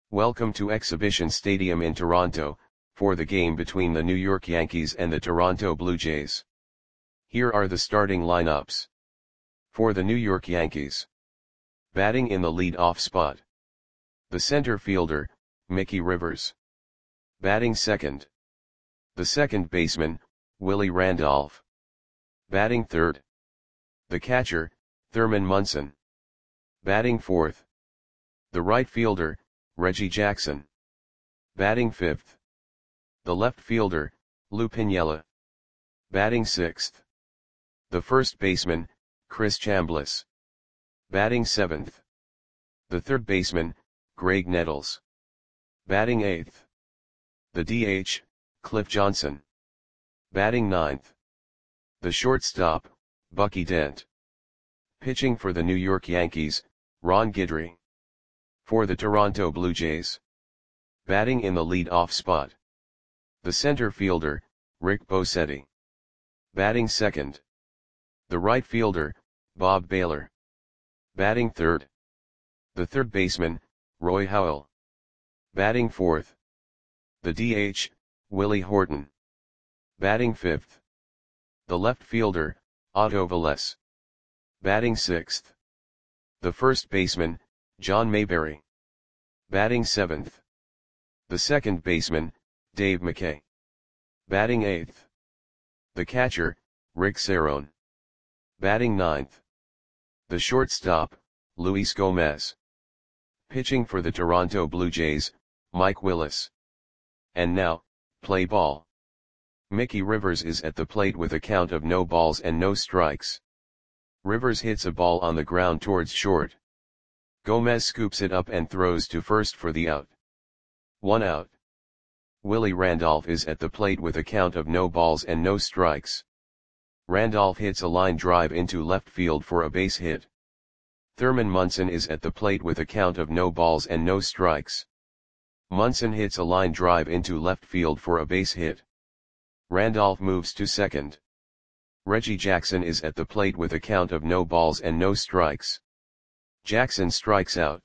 Welcome to Exhibition Stadium in Toronto, for the game between the New York Yankees and the Toronto Blue Jays. Here are the starting lineups. For the New York Yankees. Batting in the lead-off spot. The center fielder, Mickey Rivers. Batting second. The second baseman, Willie Randolph. Batting third. The catcher, Thurman Munson. Batting fourth. The right fielder, Reggie Jackson. Batting fifth. The left fielder, Lou Piniella. Batting sixth. The first baseman, Chris Chambliss. Batting seventh. The third baseman, Graig Nettles. Batting eighth. The DH, Cliff Johnson. Batting ninth. The shortstop, Bucky Dent. Pitching for the New York Yankees, Ron Guidry. For the Toronto Blue Jays. Batting in the lead-off spot. The center fielder, Rick Bosetti. Batting second. The right fielder, Bob Baylor. Batting third. The third baseman, Roy Howell. Batting fourth. The DH, Willie Horton. Batting fifth. The left fielder, Otto Velez. Batting sixth. The first baseman, John Mayberry. Batting seventh. The second baseman, Dave McKay. Batting eighth. The catcher, Rick Cerone. Batting ninth. The shortstop, Luis Gomez. Pitching for the Toronto Blue Jays, Mike Willis. And now, play ball. Mickey Rivers is at the plate with a count of no balls and no strikes. Rivers hits a ball on the ground towards short. Gomez scoops it up and throws to first for the out. 1 out. Willie Randolph is at the plate with a count of no balls and no strikes. Randolph hits a line drive into left field for a base hit. Thurman Munson is at the plate with a count of no balls and no strikes. Munson hits a line drive into left field for a base hit. Randolph moves to second. Reggie Jackson is at the plate with a count of no balls and no strikes. Jackson strikes out.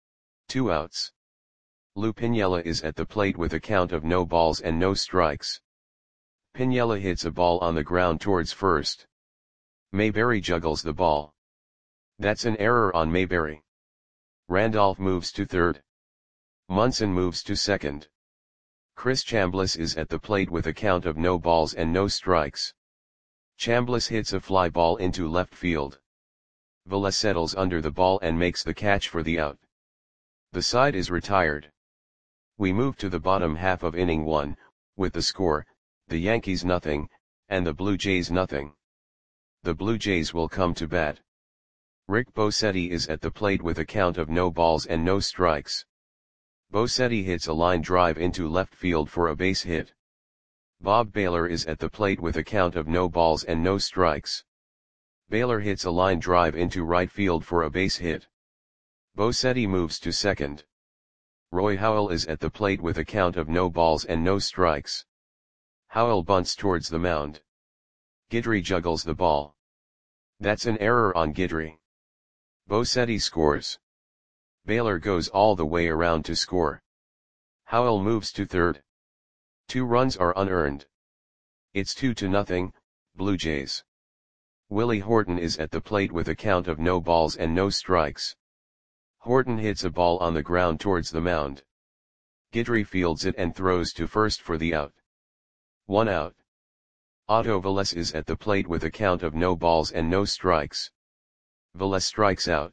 2 outs. Lou Piniella is at the plate with a count of no balls and no strikes. Piniella hits a ball on the ground towards first. Mayberry juggles the ball. That's an error on Mayberry. Randolph moves to third. Munson moves to second. Chris Chambliss is at the plate with a count of no balls and no strikes. Chambliss hits a fly ball into left field. Velez settles under the ball and makes the catch for the out. The side is retired. We move to the bottom half of inning 1, with the score, the Yankees nothing, and the Blue Jays nothing. The Blue Jays will come to bat. Rick Bosetti is at the plate with a count of no balls and no strikes. Bosetti hits a line drive into left field for a base hit. Bob Baylor is at the plate with a count of no balls and no strikes. Baylor hits a line drive into right field for a base hit. Bosetti moves to second. Roy Howell is at the plate with a count of no balls and no strikes. Howell bunts towards the mound. Guidry juggles the ball. That's an error on Guidry. Bosetti scores. Baylor goes all the way around to score. Howell moves to third. 2 runs are unearned. It's 2-0, Blue Jays. Willie Horton is at the plate with a count of no balls and no strikes. Horton hits a ball on the ground towards the mound. Guidry fields it and throws to first for the out. 1 out. Otto Velez is at the plate with a count of no balls and no strikes. Velez strikes out.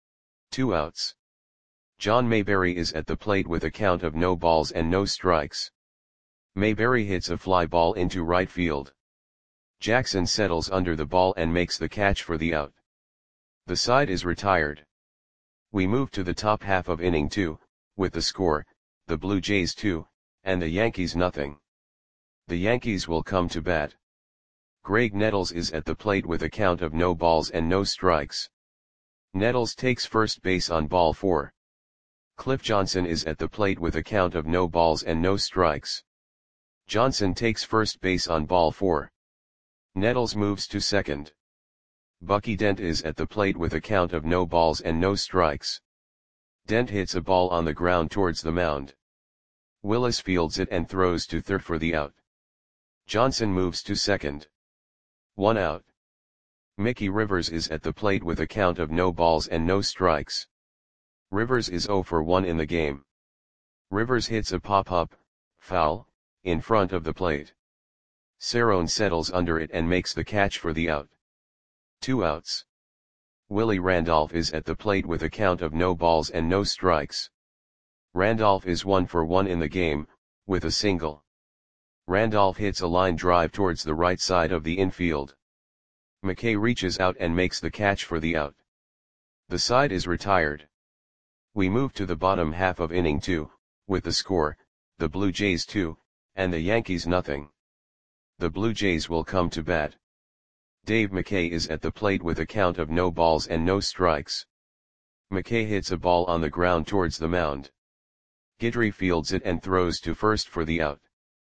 2 outs. John Mayberry is at the plate with a count of no balls and no strikes. Mayberry hits a fly ball into right field. Jackson settles under the ball and makes the catch for the out. The side is retired. We move to the top half of inning 2, with the score, the Blue Jays 2, and the Yankees nothing. The Yankees will come to bat. Graig Nettles is at the plate with a count of no balls and no strikes. Nettles takes first base on ball 4. Cliff Johnson is at the plate with a count of no balls and no strikes. Johnson takes first base on ball 4. Nettles moves to second. Bucky Dent is at the plate with a count of no balls and no strikes. Dent hits a ball on the ground towards the mound. Willis fields it and throws to third for the out. Johnson moves to second. 1 out. Mickey Rivers is at the plate with a count of no balls and no strikes. Rivers is 0 for 1 in the game. Rivers hits a pop-up, foul, in front of the plate. Cerrone settles under it and makes the catch for the out. 2 outs. Willie Randolph is at the plate with a count of no balls and no strikes. Randolph is 1 for 1 in the game, with a single. Randolph hits a line drive towards the right side of the infield. McKay reaches out and makes the catch for the out. The side is retired. We move to the bottom half of inning 2, with the score, the Blue Jays 2, and the Yankees nothing. The Blue Jays will come to bat. Dave McKay is at the plate with a count of no balls and no strikes. McKay hits a ball on the ground towards the mound. Guidry fields it and throws to first for the out.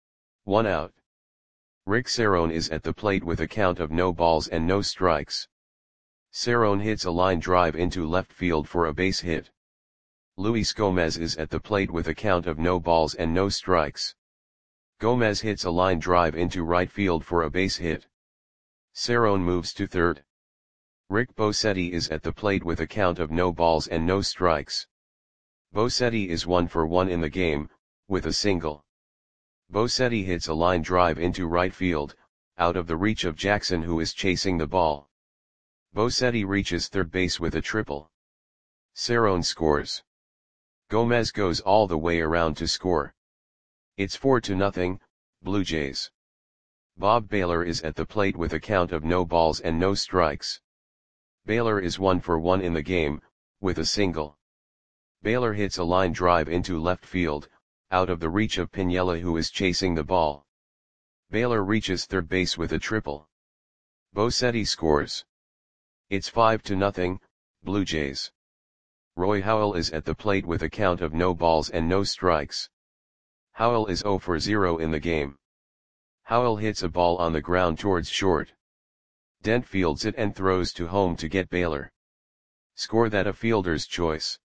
1 out. Rick Cerrone is at the plate with a count of no balls and no strikes. Cerrone hits a line drive into left field for a base hit. Luis Gomez is at the plate with a count of no balls and no strikes. Gomez hits a line drive into right field for a base hit. Cerrone moves to third. Rick Bosetti is at the plate with a count of no balls and no strikes. Bosetti is 1 for 1 in the game, with a single. Bosetti hits a line drive into right field, out of the reach of Jackson who is chasing the ball. Bosetti reaches third base with a triple. Cerrone scores. Gomez goes all the way around to score. It's 4-0, Blue Jays. Bob Baylor is at the plate with a count of no balls and no strikes. Baylor is 1 for 1 in the game, with a single. Baylor hits a line drive into left field, out of the reach of Piniella who is chasing the ball. Baylor reaches third base with a triple. Bosetti scores. It's 5-0, Blue Jays. Roy Howell is at the plate with a count of no balls and no strikes. Howell is 0 for 0 in the game. Howell hits a ball on the ground towards short. Dent fields it and throws to home to get Baylor. Score that a fielder's choice.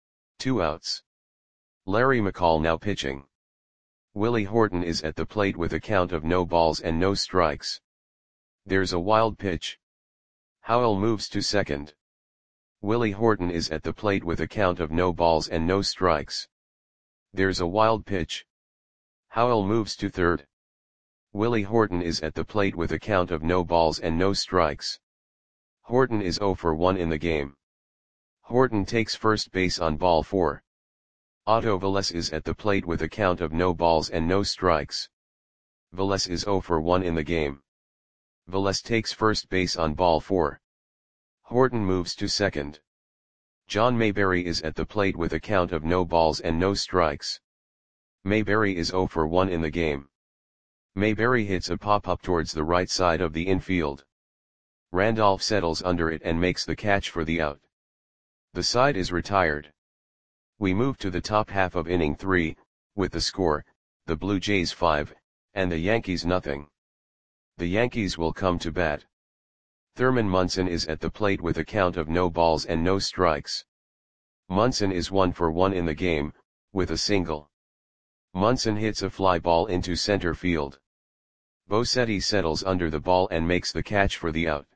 2 outs. Larry McCall now pitching. Willie Horton is at the plate with a count of no balls and no strikes. There's a wild pitch. Howell moves to second. Willie Horton is at the plate with a count of no balls and no strikes. There's a wild pitch. Howell moves to third. Willie Horton is at the plate with a count of no balls and no strikes. Horton is 0 for 1 in the game. Horton takes first base on ball 4. Otto Velez is at the plate with a count of no balls and no strikes. Velez is 0 for 1 in the game. Velez takes first base on ball 4. Horton moves to second. John Mayberry is at the plate with a count of no balls and no strikes. Mayberry is 0 for 1 in the game. Mayberry hits a pop-up towards the right side of the infield. Randolph settles under it and makes the catch for the out. The side is retired. We move to the top half of inning 3, with the score, the Blue Jays 5, and the Yankees nothing. The Yankees will come to bat. Thurman Munson is at the plate with a count of no balls and no strikes. Munson is 1 for 1 in the game, with a single. Munson hits a fly ball into center field. Bosetti settles under the ball and makes the catch for the out.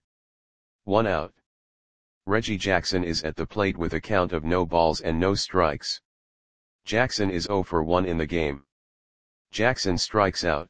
1 out. Reggie Jackson is at the plate with a count of no balls and no strikes. Jackson is 0 for 1 in the game. Jackson strikes out.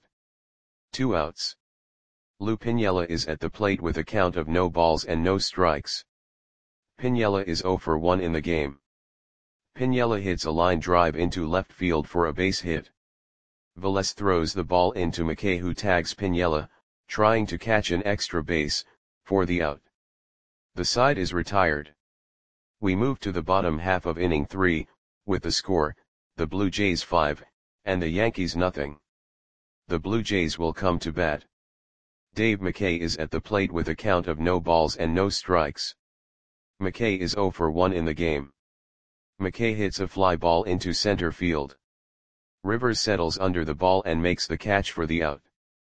2 outs. Lou Piniella is at the plate with a count of no balls and no strikes. Piniella is 0 for 1 in the game. Piniella hits a line drive into left field for a base hit. Velez throws the ball into McKay who tags Piniella, trying to catch an extra base, for the out. The side is retired. We move to the bottom half of inning 3, with the score, the Blue Jays 5, and the Yankees nothing. The Blue Jays will come to bat. Dave McKay is at the plate with a count of no balls and no strikes. McKay is 0 for 1 in the game. McKay hits a fly ball into center field. Rivers settles under the ball and makes the catch for the out.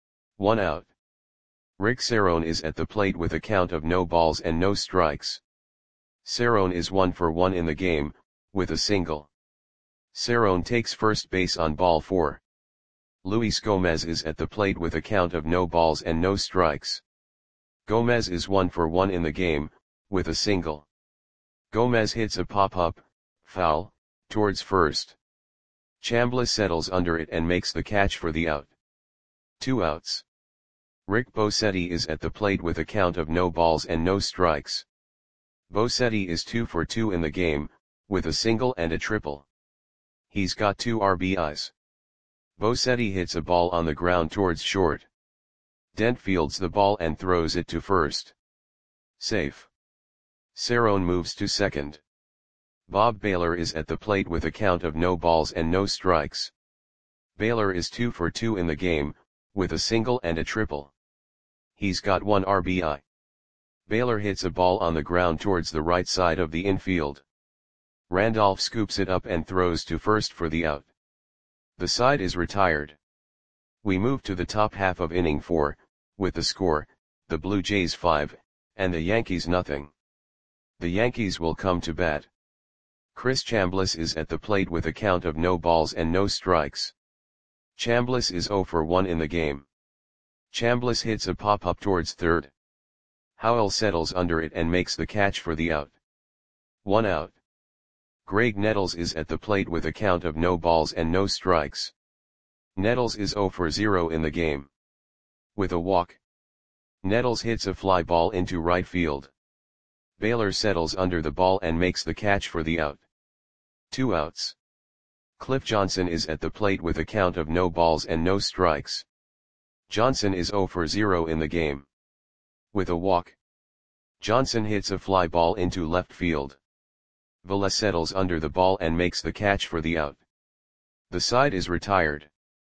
1 out. Rick Cerrone is at the plate with a count of no balls and no strikes. Cerrone is 1 for 1 in the game, with a single. Cerrone takes first base on ball 4. Luis Gomez is at the plate with a count of no balls and no strikes. Gomez is 1 for 1 in the game, with a single. Gomez hits a pop-up, foul, towards first. Chambliss settles under it and makes the catch for the out. 2 outs. Rick Bosetti is at the plate with a count of no balls and no strikes. Bosetti is 2 for 2 in the game, with a single and a triple. He's got 2 RBIs. Bosetti hits a ball on the ground towards short. Dent fields the ball and throws it to first. Safe. Cerrone moves to second. Bob Baylor is at the plate with a count of no balls and no strikes. Baylor is 2 for 2 in the game, with a single and a triple. He's got 1 RBI. Baylor hits a ball on the ground towards the right side of the infield. Randolph scoops it up and throws to first for the out. The side is retired. We move to the top half of inning 4, with the score, the Blue Jays 5, and the Yankees nothing. The Yankees will come to bat. Chris Chambliss is at the plate with a count of no balls and no strikes. Chambliss is 0 for 1 in the game. Chambliss hits a pop-up towards third. Howell settles under it and makes the catch for the out. 1 out. Greg Nettles is at the plate with a count of no balls and no strikes. Nettles is 0 for 0 in the game. With a walk. Nettles hits a fly ball into right field. Baylor settles under the ball and makes the catch for the out. 2 outs. Cliff Johnson is at the plate with a count of no balls and no strikes. Johnson is 0 for 0 in the game. With a walk. Johnson hits a fly ball into left field. Velez settles under the ball and makes the catch for the out. The side is retired.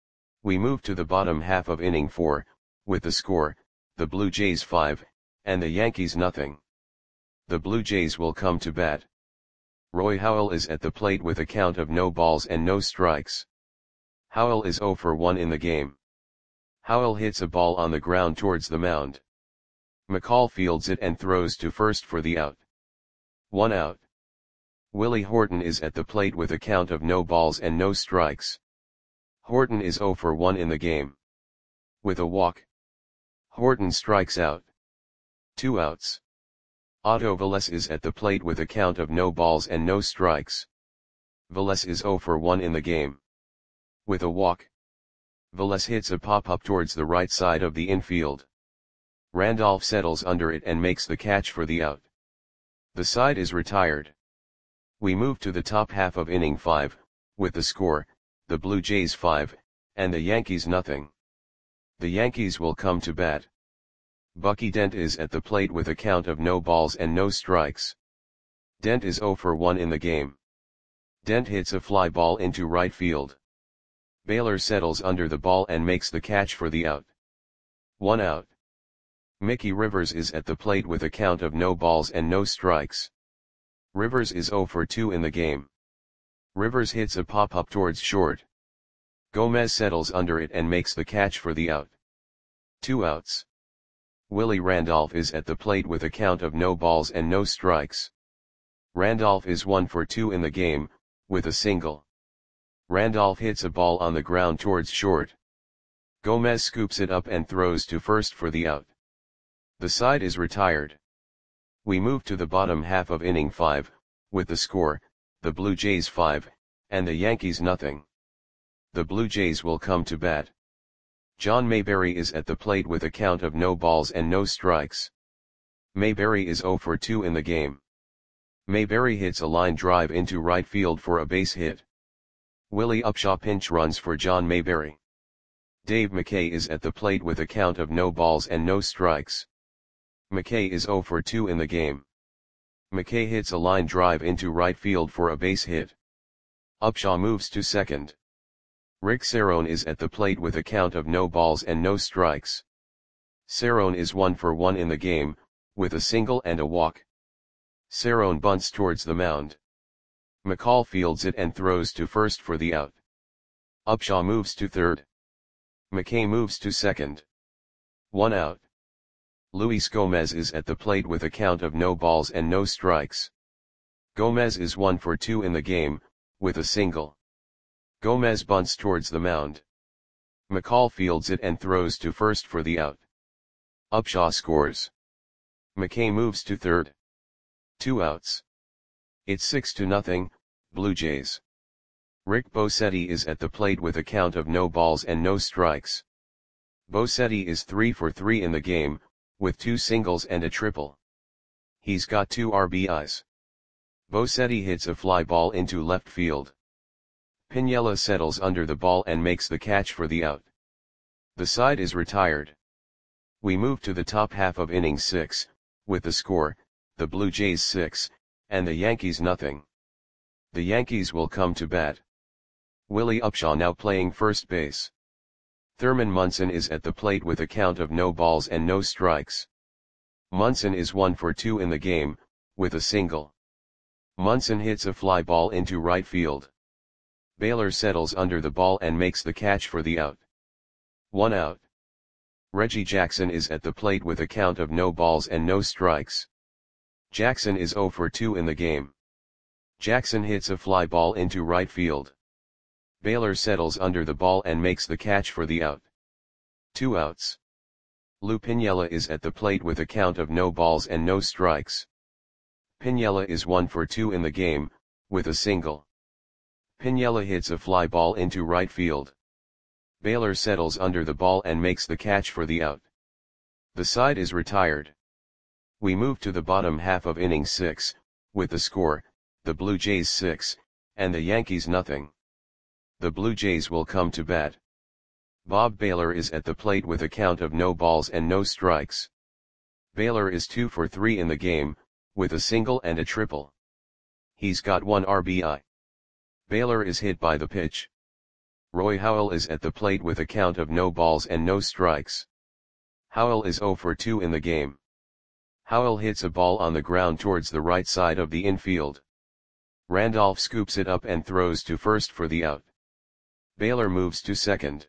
We move to the bottom half of inning 4, with the score, the Blue Jays 5, and the Yankees nothing. The Blue Jays will come to bat. Roy Howell is at the plate with a count of no balls and no strikes. Howell is 0 for 1 in the game. Howell hits a ball on the ground towards the mound. McCall fields it and throws to first for the out. 1 out. Willie Horton is at the plate with a count of no balls and no strikes. Horton is 0 for 1 in the game. With a walk. Horton strikes out. 2 outs. Otto Velez is at the plate with a count of no balls and no strikes. Velez is 0 for 1 in the game. With a walk. Velez hits a pop-up towards the right side of the infield. Randolph settles under it and makes the catch for the out. The side is retired. We move to the top half of inning 5, with the score, the Blue Jays 5, and the Yankees nothing. The Yankees will come to bat. Bucky Dent is at the plate with a count of no balls and no strikes. Dent is 0 for 1 in the game. Dent hits a fly ball into right field. Baylor settles under the ball and makes the catch for the out. 1 out. Mickey Rivers is at the plate with a count of no balls and no strikes. Rivers is 0 for 2 in the game. Rivers hits a pop-up towards short. Gomez settles under it and makes the catch for the out. 2 outs. Willie Randolph is at the plate with a count of no balls and no strikes. Randolph is 1 for 2 in the game, with a single. Randolph hits a ball on the ground towards short. Gomez scoops it up and throws to first for the out. The side is retired. We move to the bottom half of inning 5, with the score, the Blue Jays 5, and the Yankees nothing. The Blue Jays will come to bat. John Mayberry is at the plate with a count of no balls and no strikes. Mayberry is 0 for 2 in the game. Mayberry hits a line drive into right field for a base hit. Willie Upshaw pinch runs for John Mayberry. Dave McKay is at the plate with a count of no balls and no strikes. McKay is 0 for 2 in the game. McKay hits a line drive into right field for a base hit. Upshaw moves to second. Rick Cerrone is at the plate with a count of no balls and no strikes. Cerrone is 1 for 1 in the game, with a single and a walk. Cerrone bunts towards the mound. McCall fields it and throws to first for the out. Upshaw moves to third. McKay moves to second. 1 out. Luis Gomez is at the plate with a count of no balls and no strikes. Gomez is 1 for 2 in the game, with a single. Gomez bunts towards the mound. McCall fields it and throws to first for the out. Upshaw scores. McKay moves to third. 2 outs. It's 6-0, Blue Jays. Rick Bosetti is at the plate with a count of no balls and no strikes. Bosetti is 3 for 3 in the game, with 2 singles and a triple. He's got 2 RBIs. Bosetti hits a fly ball into left field. Piniella settles under the ball and makes the catch for the out. The side is retired. We move to the top half of inning 6, with the score, the Blue Jays 6, and the Yankees nothing. The Yankees will come to bat. Willie Upshaw now playing first base. Thurman Munson is at the plate with a count of no balls and no strikes. Munson is 1 for 2 in the game, with a single. Munson hits a fly ball into right field. Baylor settles under the ball and makes the catch for the out. 1 out. Reggie Jackson is at the plate with a count of no balls and no strikes. Jackson is 0 for 2 in the game. Jackson hits a fly ball into right field. Baylor settles under the ball and makes the catch for the out. 2 outs. Lou Piniella is at the plate with a count of no balls and no strikes. Piniella is 1 for 2 in the game, with a single. Piniella hits a fly ball into right field. Baylor settles under the ball and makes the catch for the out. The side is retired. We move to the bottom half of inning 6, with the score, the Blue Jays 6, and the Yankees nothing. The Blue Jays will come to bat. Bob Baylor is at the plate with a count of no balls and no strikes. Baylor is 2 for 3 in the game, with a single and a triple. He's got 1 RBI. Baylor is hit by the pitch. Roy Howell is at the plate with a count of no balls and no strikes. Howell is 0 for 2 in the game. Howell hits a ball on the ground towards the right side of the infield. Randolph scoops it up and throws to first for the out. Baylor moves to second.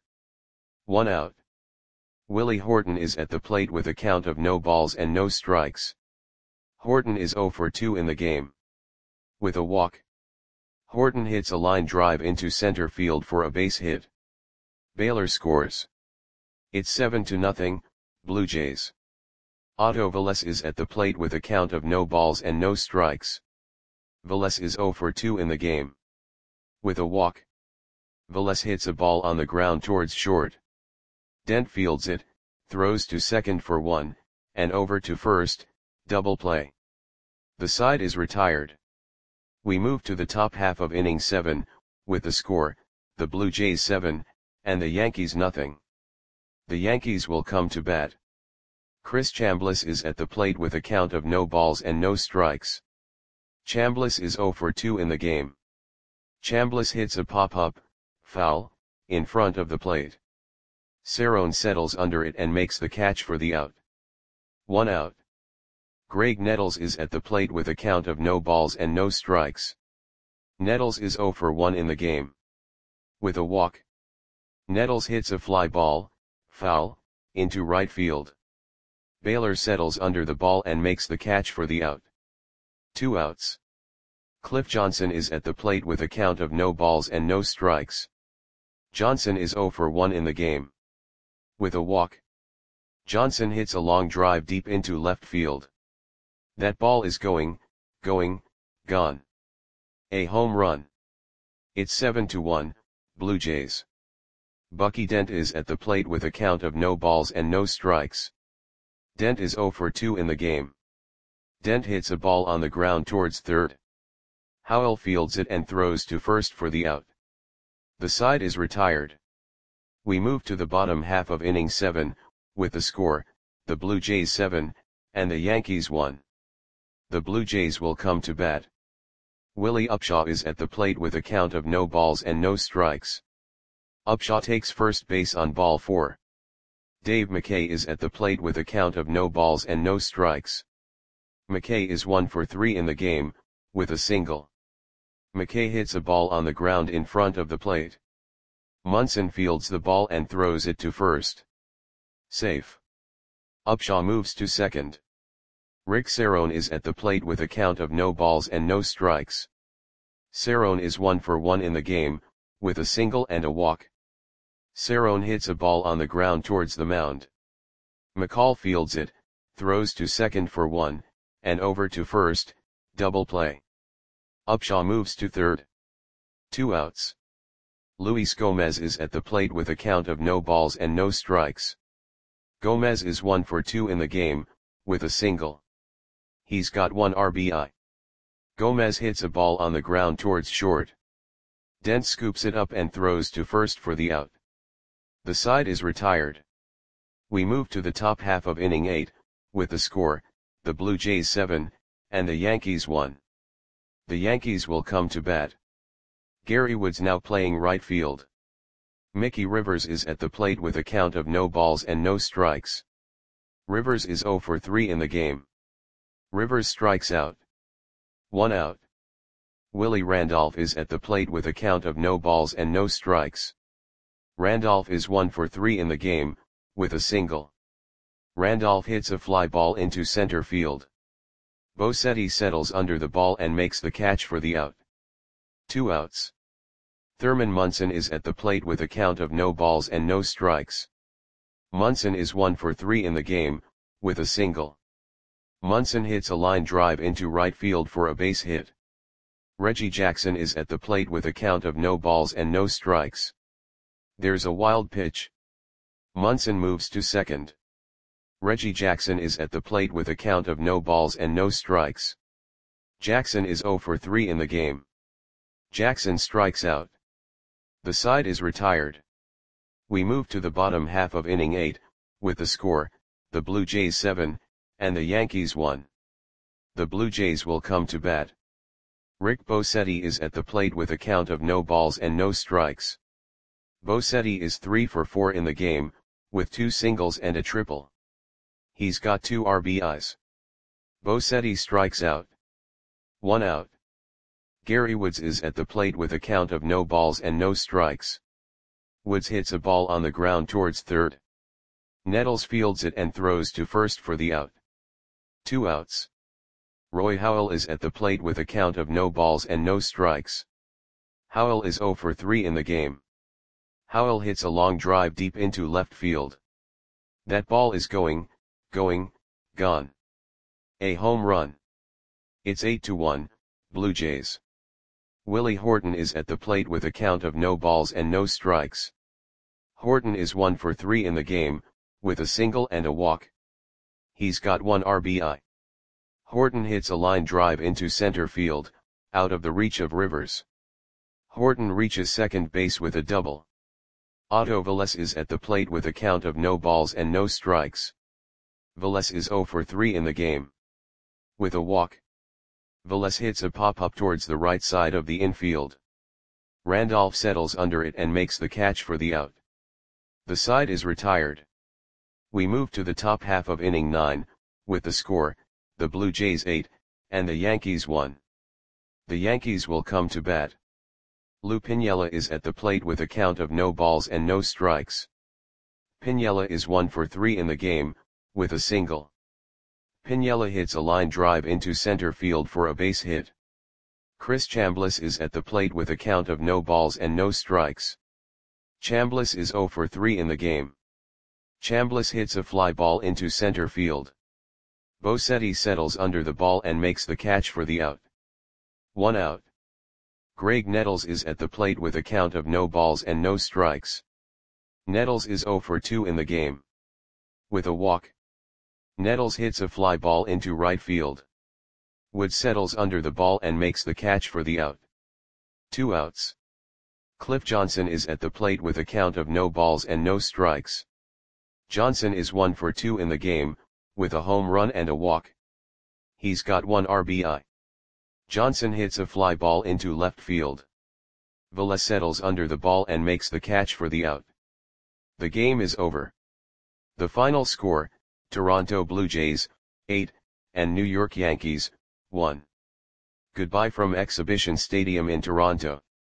1 out. Willie Horton is at the plate with a count of no balls and no strikes. Horton is 0 for 2 in the game. With a walk. Horton hits a line drive into center field for a base hit. Baylor scores. It's 7-0, Blue Jays. Otto Velez is at the plate with a count of no balls and no strikes. Velez is 0 for 2 in the game. With a walk. Velez hits a ball on the ground towards short. Dent fields it, throws to second for 1, and over to first, double play. The side is retired. We move to the top half of inning 7, with the score, the Blue Jays 7, and the Yankees nothing. The Yankees will come to bat. Chris Chambliss is at the plate with a count of no balls and no strikes. Chambliss is 0 for 2 in the game. Chambliss hits a pop-up, foul, in front of the plate. Cerrone settles under it and makes the catch for the out. 1 out. Greg Nettles is at the plate with a count of no balls and no strikes. Nettles is 0 for 1 in the game. With a walk. Nettles hits a fly ball, foul, into right field. Baylor settles under the ball and makes the catch for the out. 2 outs. Cliff Johnson is at the plate with a count of no balls and no strikes. Johnson is 0 for 1 in the game. With a walk. Johnson hits a long drive deep into left field. That ball is gone. A home run. It's 7-1, Blue Jays. Bucky Dent is at the plate with a count of no balls and no strikes. Dent is 0 for 2 in the game. Dent hits a ball on the ground towards third. Howell fields it and throws to first for the out. The side is retired. We move to the bottom half of inning 7, with the score, the Blue Jays 7, and the Yankees 1. The Blue Jays will come to bat. Willie Upshaw is at the plate with a count of no balls and no strikes. Upshaw takes first base on ball 4. Dave McKay is at the plate with a count of no balls and no strikes. McKay is 1 for 3 in the game, with a single. McKay hits a ball on the ground in front of the plate. Munson fields the ball and throws it to first. Safe. Upshaw moves to second. Rick Cerrone is at the plate with a count of no balls and no strikes. Cerrone is 1 for 1 in the game, with a single and a walk. Cerrone hits a ball on the ground towards the mound. McCall fields it, throws to second for 1, and over to first, double play. Upshaw moves to third. 2 outs. Luis Gomez is at the plate with a count of no balls and no strikes. Gomez is 1 for 2 in the game, with a single. He's got 1 RBI. Gomez hits a ball on the ground towards short. Dent scoops it up and throws to first for the out. The side is retired. We move to the top half of inning 8, with the score, the Blue Jays 7, and the Yankees 1. The Yankees will come to bat. Gary Woods now playing right field. Mickey Rivers is at the plate with a count of no balls and no strikes. Rivers is 0 for 3 in the game. Rivers strikes out. 1 out. Willie Randolph is at the plate with a count of no balls and no strikes. Randolph is 1 for 3 in the game, with a single. Randolph hits a fly ball into center field. Bosetti settles under the ball and makes the catch for the out. 2 outs. Thurman Munson is at the plate with a count of no balls and no strikes. Munson is 1 for 3 in the game, with a single. Munson hits a line drive into right field for a base hit. Reggie Jackson is at the plate with a count of no balls and no strikes. There's a wild pitch. Munson moves to second. Reggie Jackson is at the plate with a count of no balls and no strikes. Jackson is 0 for 3 in the game. Jackson strikes out. The side is retired. We move to the bottom half of inning 8, with the score, the Blue Jays 7, and the Yankees 1. The Blue Jays will come to bat. Rick Bosetti is at the plate with a count of no balls and no strikes. Bosetti is 3 for 4 in the game, with 2 singles and a triple. He's got 2 RBIs. Bosetti strikes out. 1 out. Gary Woods is at the plate with a count of no balls and no strikes. Woods hits a ball on the ground towards third. Nettles fields it and throws to first for the out. 2 outs. Roy Howell is at the plate with a count of no balls and no strikes. Howell is 0 for 3 in the game. Howell hits a long drive deep into left field. That ball is gone. A home run. It's 8-1, Blue Jays. Willie Horton is at the plate with a count of no balls and no strikes. Horton is 1 for 3 in the game, with a single and a walk. He's got 1 RBI. Horton hits a line drive into center field, out of the reach of Rivers. Horton reaches second base with a double. Otto Velez is at the plate with a count of no balls and no strikes. Velez is 0 for 3 in the game. With a walk. Velez hits a pop-up towards the right side of the infield. Randolph settles under it and makes the catch for the out. The side is retired. We move to the top half of inning 9, with the score, the Blue Jays 8, and the Yankees 1. The Yankees will come to bat. Lou Piniella is at the plate with a count of no balls and no strikes. Piniella is 1 for 3 in the game, with a single. Piniella hits a line drive into center field for a base hit. Chris Chambliss is at the plate with a count of no balls and no strikes. Chambliss is 0 for 3 in the game. Chambliss hits a fly ball into center field. Bosetti settles under the ball and makes the catch for the out. 1 out. Greg Nettles is at the plate with a count of no balls and no strikes. Nettles is 0 for 2 in the game. With a walk. Nettles hits a fly ball into right field. Wood settles under the ball and makes the catch for the out. 2 outs. Cliff Johnson is at the plate with a count of no balls and no strikes. Johnson is 1 for 2 in the game, with a home run and a walk. He's got 1 RBI. Johnson hits a fly ball into left field. Velez settles under the ball and makes the catch for the out. The game is over. The final score, Toronto Blue Jays, 8, and New York Yankees, 1. Goodbye from Exhibition Stadium in Toronto.